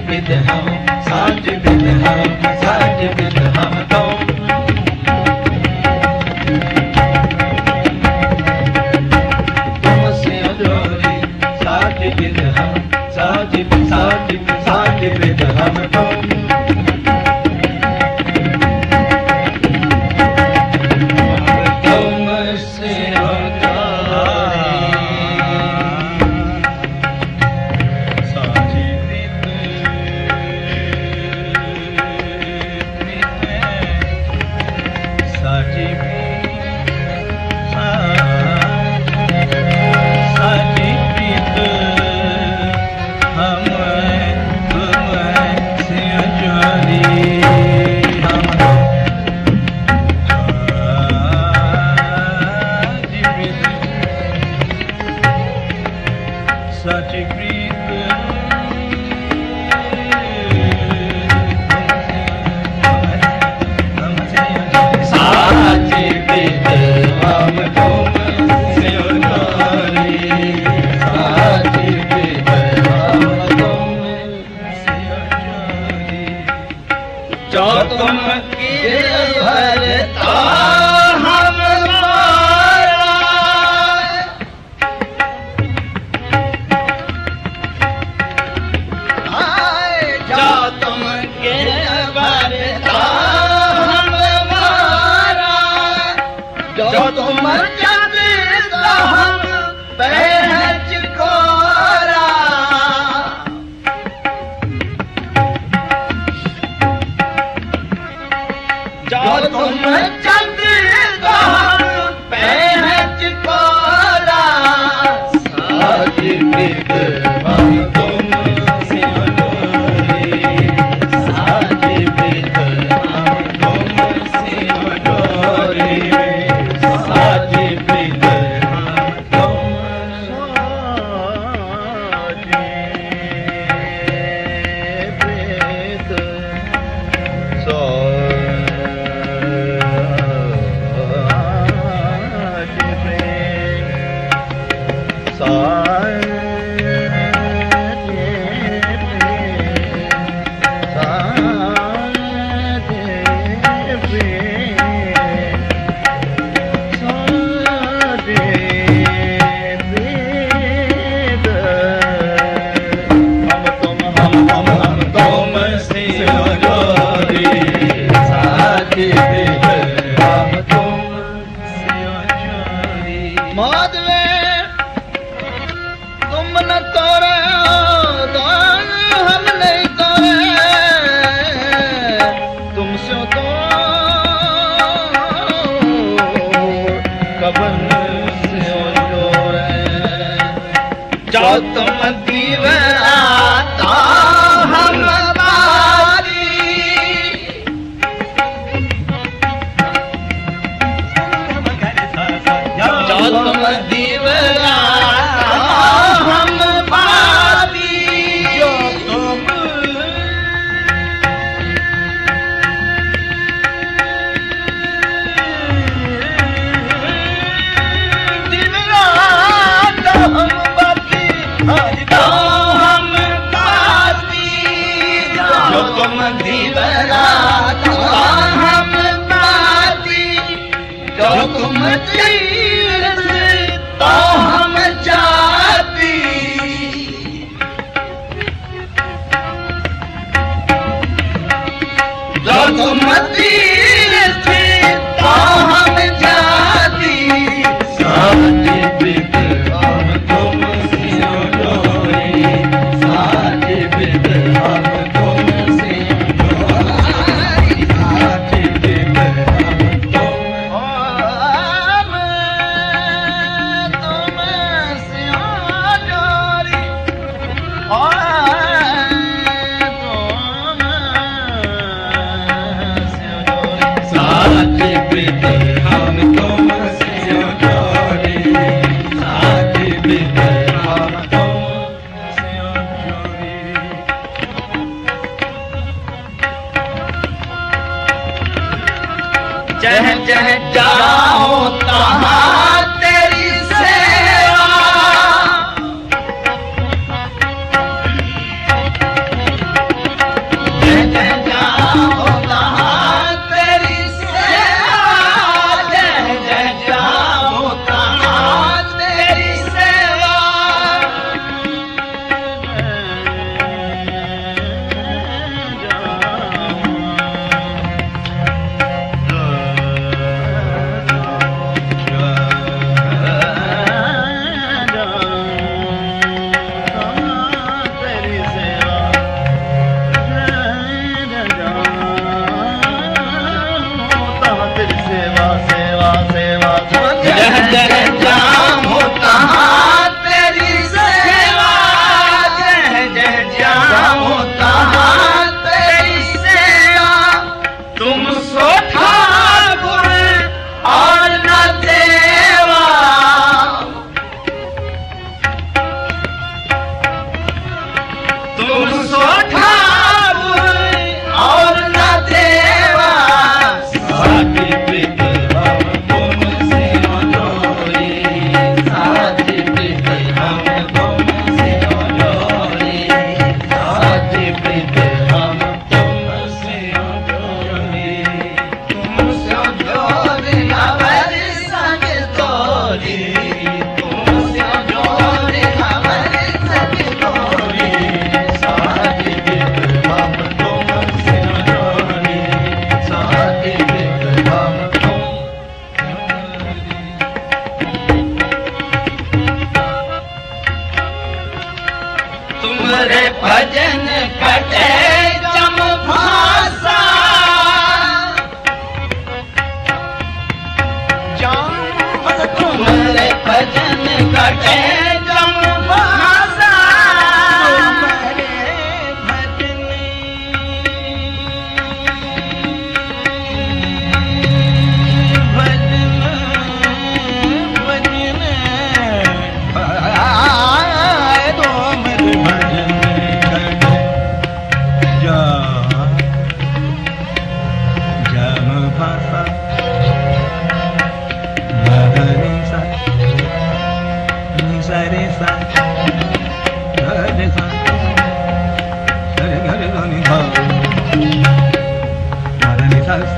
with हम साज with हम साज विद हम तुमसे जोड़ी साज विद हम साज साज साज विद हम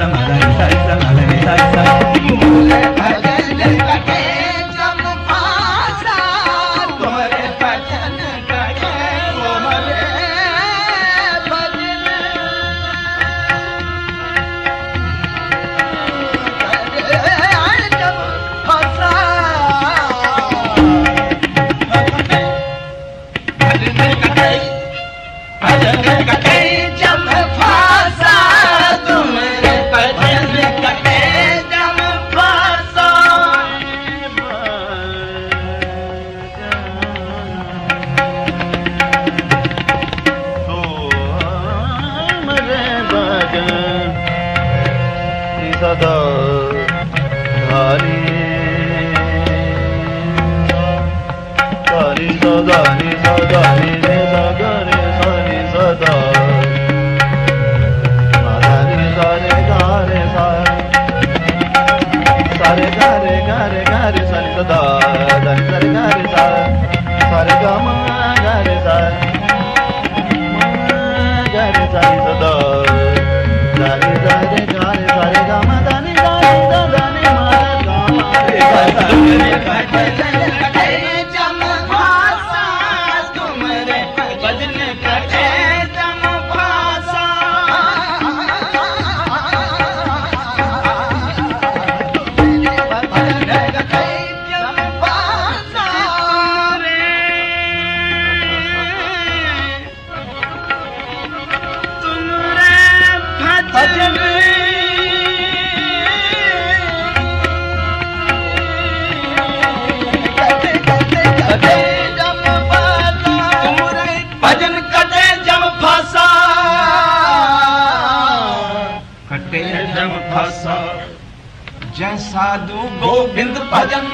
जय साधु गोविंद भजन,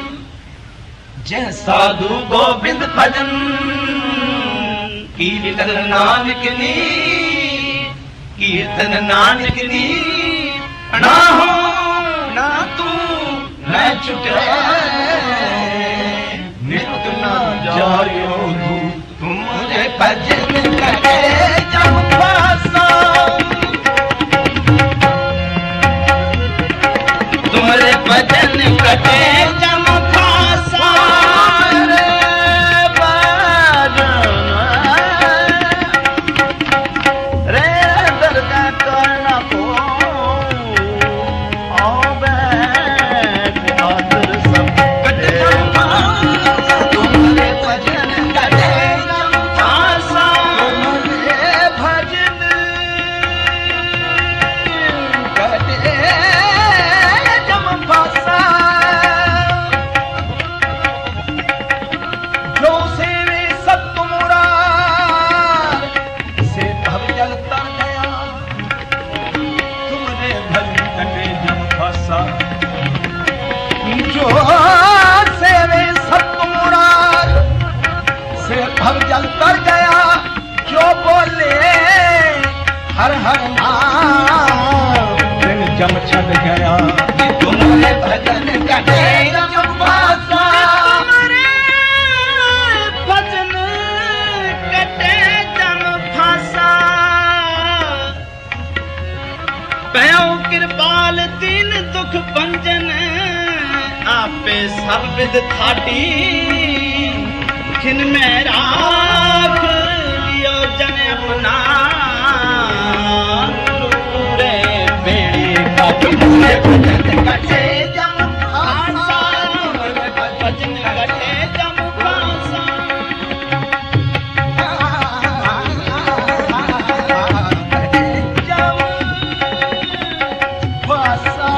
जय साधु गोविंद भजन, कीर्तन नानक नी, कीर्तन नानक नी, ना हो ना तू मैं छुटे, नित ना जायो दूर, तुम्हारे भजन करे जब पासा, तुम्हारे भजन कटे जम फासा रे बाजन रे दर्गा करना को आओ बैठ आदर सब कटे जम फासा, तुम्हारे भजन कटे जम फासा, तुम्हारे भजन कटे जो सेवे सत्य मुरार से भव जल तर गया, तुमने भजन कटे जम फंसा, जो सेवे सत्य मुरार से भव जल तर गया, जो बोले हर हर नाम दिन जम छल गया, तुम्हारे भजन कटे जम फंसा, तुम्हारे भजन कटे जम फंसा, पयो कृपाल दीन दुख भंजन, आपे सब विद थाटी, खिन में राख लियो जन अपना, पूरे बेड़ी का तुम्हारे भजन कटे जम फासा, भजन कटे जम फासा, जम फासा,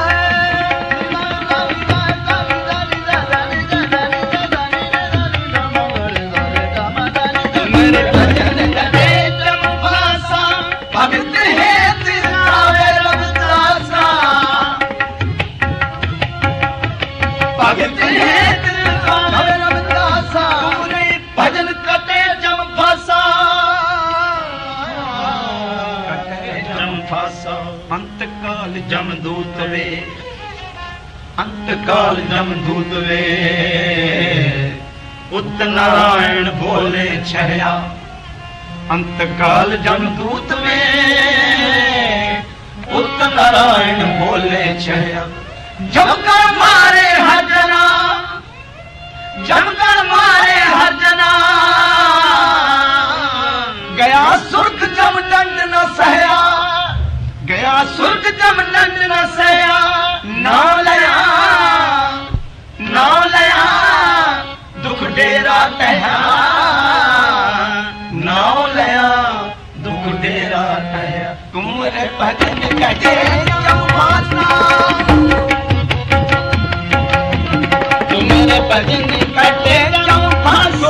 तुम्हारे भजन कटे जम फासा, भगत है तिरावे रविदासा, भगत है तिरावे रविदासा, तुम्हारे भजन कटे जम फासा, कटे जम फासा, अंतकाल जम दूत वे, अंतकाल जम दूत वे, उत नारायण बोले छया, अंतकाल जम दूत वे, उत नारायण बोले छया जमकर मारे हर जना जमकर मारे हर जना गया सुर्ख जमदंड न सहया गया सुर्ख जमदंड न सहया नाम लया दुख डेरा तया नाम लया दुख डेरा तया तुमरे भजन कटे जमाना तुमरे भजन कटे जमाना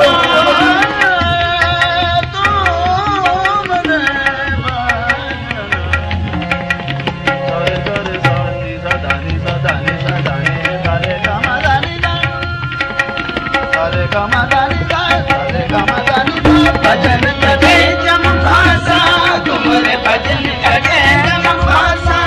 भजन कटे जम भाषा तुमरे भजन कटे जम भाषा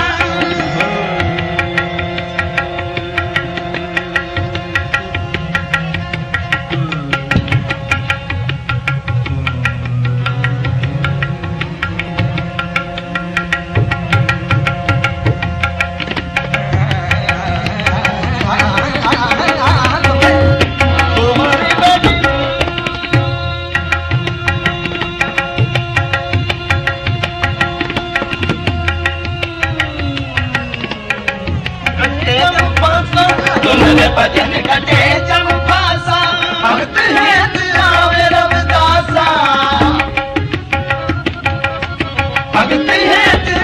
तुमरे भजन कटे जम भाषा भक्त है दिलावे रविदासा भक्त है